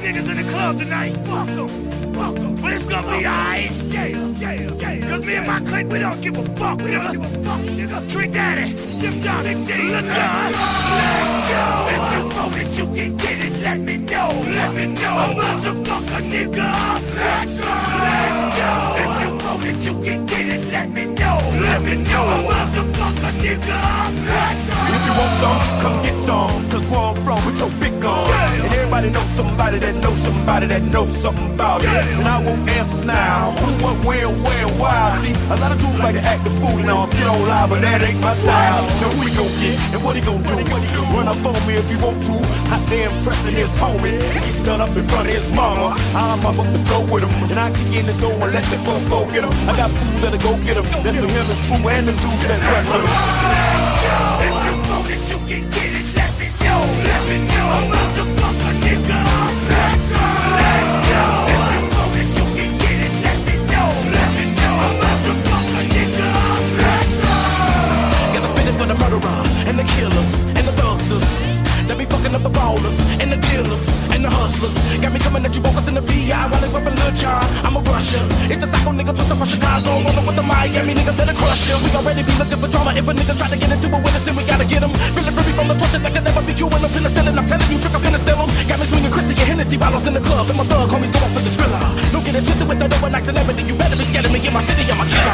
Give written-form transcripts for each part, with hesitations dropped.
niggas in the club tonight. Welcome. But it's gonna be alright. Cause me and my clique, we don't give a fuck, nigga. Trick Daddy, Jim John, Lil Jon. Let's go. If you want it, you can get it. Let me know. I'm about to fuck a nigga. Let's go. If you want it, you can get it. Let me know. I'm about to fuck a nigga. Let's go. If you want some, come get some. Cause where I'm from, we so big on. And everybody knows somebody that knows somebody that knows something about it. And I want answers now. Who, what, where, why? See, a lot of dudes like to act the fool and all get on live, but that ain't my style. Now who he gon' get and what he gon' do? Run up on me if you want to. Hot damn pressing his homies. He's done up in front of his mama. I'm up the floor with him. And I kick in the door and let the fuck go get him. I got food that'll go get him. That's for him and Pooh and the dudes that run with him. If you want it, you can get it. Let me know. I'm about to fuck a nigga. Let's go. If you want it, you can get it. Let me know. I'm about to fuck a nigga. Let's go. Gotta spit it for the murderer and the killers and the thugsters. They be fucking up the ballers and the dealers and the hustlers. Got me coming at you bogus in the VI while they weapon Lil Jon. I'm a Russia. It's a psycho nigga twisted from Chicago. Rolling with the Miami niggas that'll crush you. We already be looking for drama. If a nigga try to get into it with us, then we gotta get him. Feeling free from the torture that can never be cured. I'm finna steal it. I'm telling you, trick, I'm finna steal him. Got me swinging Chrissy and Hennessy while I was in the club. And my thug homies go off with the skrilla. Don't get it twisted with that overnight celebrity. You better be scared of me in my city. I'm a killer.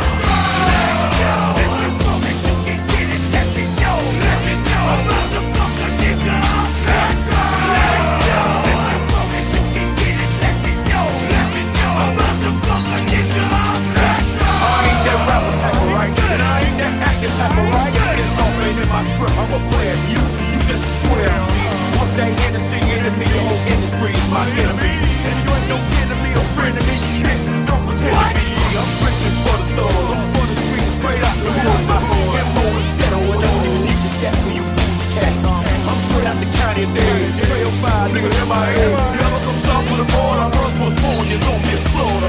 If you want it, you can get it. Let me know. I'm about to fuck a nigga. Let's go. If you want it, you can get it. Let me know. I'm about to fuck a nigga. Let's go. I ain't that rapper type of right, and I ain't that actor type of right. It's all made in my script. I'm a player. You just a square. See, once that Hennessy enemy, the whole industry is my enemy. And you ain't no enemy or friend of me, bitch. Don't pretend to be. I'm strictly for the thugs. I'm for the streets, straight out the hood. My MO is ghetto, and I don't even need the gas for you cats. I'm straight out the county there. Trail 5, nigga, in my head. You ever come south with a boy? I first was born, you know me, explode.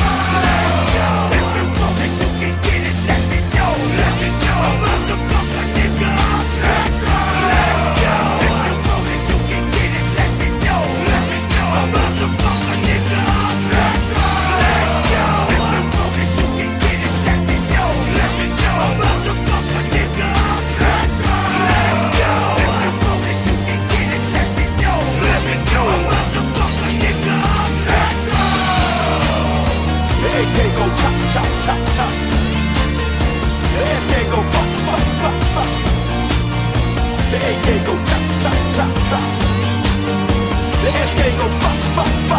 If you want it, you can get it. Let me know. I'm about to fuck a nigga. Let's go. If you want it, you can get it. Let me know. I'm about to fuck a nigga. Let's go. If you want it, you can get it. Let me know. I'm about to fuck a nigga. Let's go. If you want it, you can get it. Let me know. I'm about to fuck a nigga. Let's go. The AK go chop, chop, chop, chop. The SK go fuck, fuck, fuck, fuck. The AK go chop, chop, chop, chop. The SK go fuck, fuck, fuck.